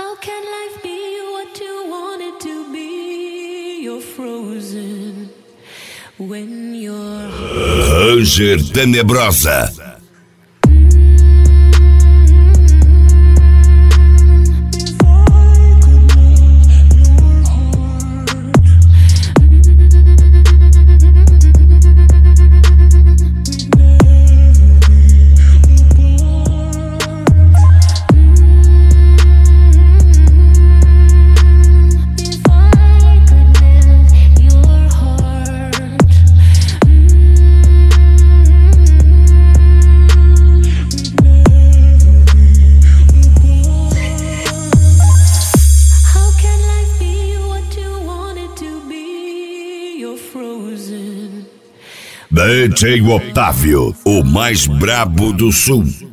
How can life be what you want it to be? You're frozen when you're Ranger Tenebrosa. DJ Otávio, o mais brabo do sul.